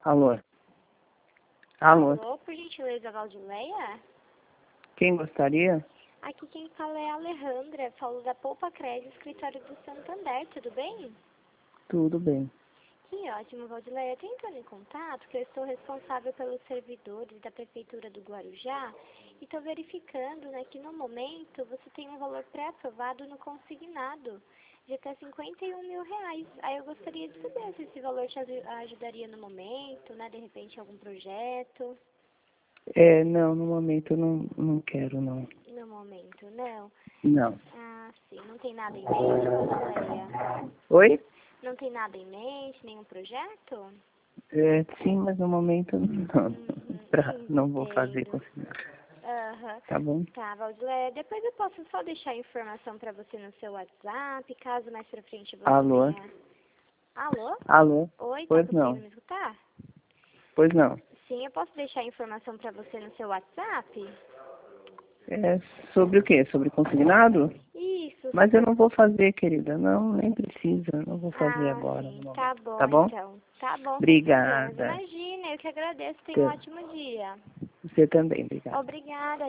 Alô? Alô? Alô, por gentileza, Valdileia? Quem gostaria? Aqui quem fala é a Alejandra, falo da Poupa Crédito, escritório do Santander, tudo bem? Tudo bem. Que ótimo, Valdileia. Estou entrando em contato, que eu estou responsável pelos servidores da Prefeitura do Guarujá e estou verificando, né, que no momento você tem um valor pré-aprovado no consignado de até R$ 51.000. Aí eu gostaria de saber se esse valor te ajudaria no momento, né, de repente algum projeto. Não, no momento eu não quero, não. No momento, não? Não. Ah, sim. Não tem nada em mente, Valdileia? Oi? Não tem nada em mente, nenhum projeto? Sim, mas no momento não. Não vou fazer Entendo. consignado. Aham. Tá bom? Tá, Valdileia. Depois eu posso só deixar a informação pra você no seu WhatsApp, caso mais pra frente você Alô? venha... Alô? Alô? Oi, tá Pois conseguindo não. me escutar? Pois não. Sim, eu posso deixar a informação pra você no seu WhatsApp? Sobre o quê? Sobre consignado? Isso, só Mas eu pra... não vou fazer, querida. Não, nem precisa. Não vou fazer Ah, agora, no sim. Tá momento. bom, Tá bom? então. Tá bom, sem problemas. Obrigada. Imagina, eu que agradeço. Tenha um ótimo dia. Você também, obrigada. Obrigada.